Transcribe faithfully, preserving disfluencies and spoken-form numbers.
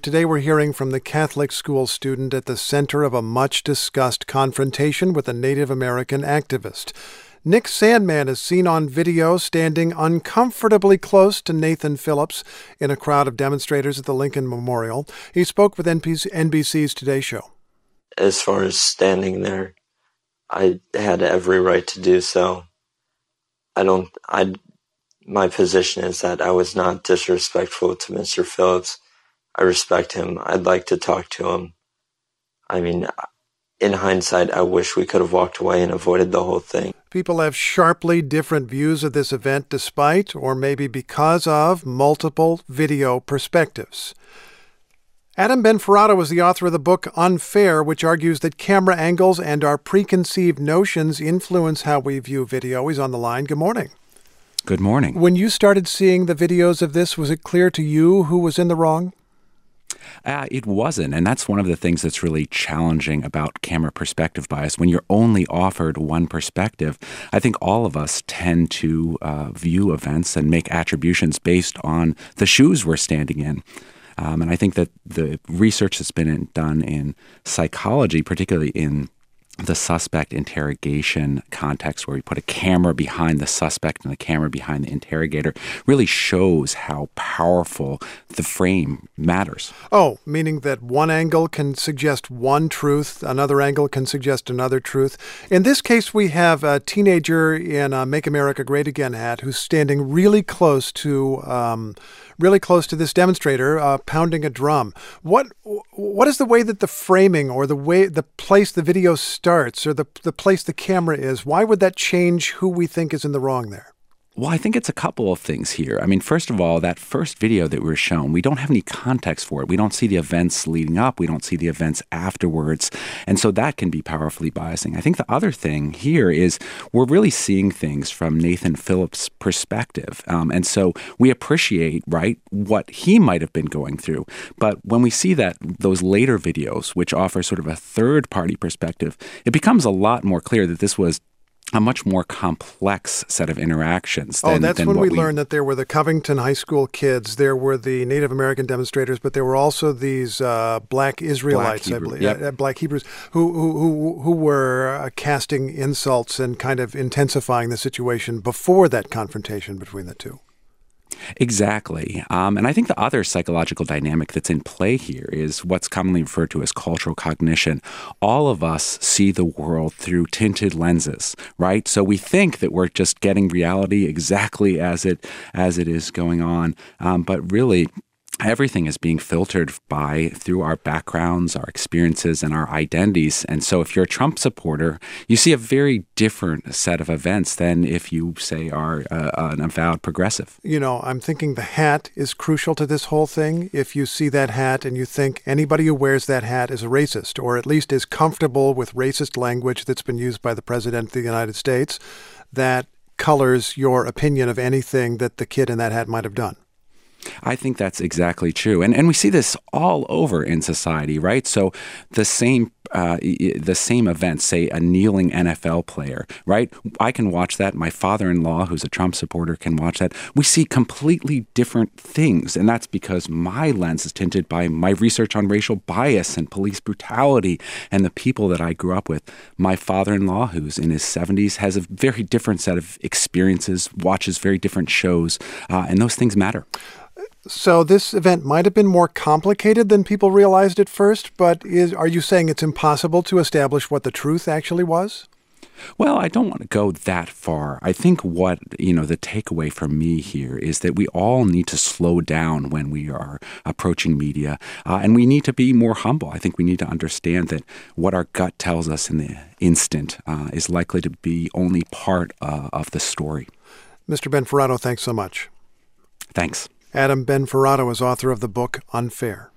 Today we're hearing from the Catholic school student at the center of a much-discussed confrontation with a Native American activist. Nick Sandmann is seen on video standing uncomfortably close to Nathan Phillips in a crowd of demonstrators at the Lincoln Memorial. He spoke with N B C's Today Show. As far as standing there, I had every right to do so. I don't, I, my position is that I was not disrespectful to Mister Phillips. I respect him. I'd like to talk to him. I mean, in hindsight, I wish we could have walked away and avoided the whole thing. People have sharply different views of this event despite, or maybe because of, multiple video perspectives. Adam Benferrado is the author of the book Unfair, which argues that camera angles and our preconceived notions influence how we view video. He's on the line. Good morning. Good morning. When you started seeing the videos of this, was it clear to you who was in the wrong? Uh, it wasn't, and that's one of the things that's really challenging about camera perspective bias. When you're only offered one perspective, I think all of us tend to uh, view events and make attributions based on the shoes we're standing in. Um, and I think that the research that's been in, done in psychology, particularly in the suspect interrogation context, where we put a camera behind the suspect and a camera behind the interrogator, really shows how powerful the frame matters. Oh, meaning that one angle can suggest one truth, another angle can suggest another truth. In this case, we have a teenager in a Make America Great Again hat who's standing really close to um, really close to this demonstrator uh, pounding a drum. What what is the way that the framing or the way the place the video starts or the the place the camera is? Why would that change who we think is in the wrong there? Well, I think it's a couple of things here. I mean, first of all, that first video that we were shown, we don't have any context for it. We don't see the events leading up. We don't see the events afterwards. And so that can be powerfully biasing. I think the other thing here is we're really seeing things from Nathan Phillips' perspective. Um, and so we appreciate, right, what he might have been going through. But when we see that those later videos, which offer sort of a third-party perspective, it becomes a lot more clear that this was a much more complex set of interactions than, oh, that's than when what we, we learned that there were the Covington High School kids, there were the Native American demonstrators, but there were also these uh, black Israelites, black I believe, yep. uh, black Hebrews, who who who, who were uh, casting insults and kind of intensifying the situation before that confrontation between the two. Exactly. Um, and I think the other psychological dynamic that's in play here is what's commonly referred to as cultural cognition. All of us see the world through tinted lenses, right? So we think that we're just getting reality exactly as it as it is going on. Um, but really, everything is being filtered by through our backgrounds, our experiences, and our identities. And so if you're a Trump supporter, you see a very different set of events than if you, say, are uh, an avowed progressive. You know, I'm thinking the hat is crucial to this whole thing. If you see that hat and you think anybody who wears that hat is a racist, or at least is comfortable with racist language that's been used by the President of the United States, that colors your opinion of anything that the kid in that hat might have done. I think that's exactly true. And and we see this all over in society, right? So the same uh, the same events, say a kneeling N F L player, right? I can watch that. My father-in-law, who's a Trump supporter, can watch that. We see completely different things. And that's because my lens is tinted by my research on racial bias and police brutality and the people that I grew up with. My father-in-law, who's in his seventies, has a very different set of experiences, watches very different shows, uh, and those things matter. So this event might have been more complicated than people realized at first, but is, are you saying it's impossible to establish what the truth actually was? Well, I don't want to go that far. I think what, you know, the takeaway from me here is that we all need to slow down when we are approaching media, uh, and we need to be more humble. I think we need to understand that what our gut tells us in the instant uh, is likely to be only part uh, of the story. Mister Benferrado, thanks so much. Thanks. Adam Benferrado is author of the book Unfair.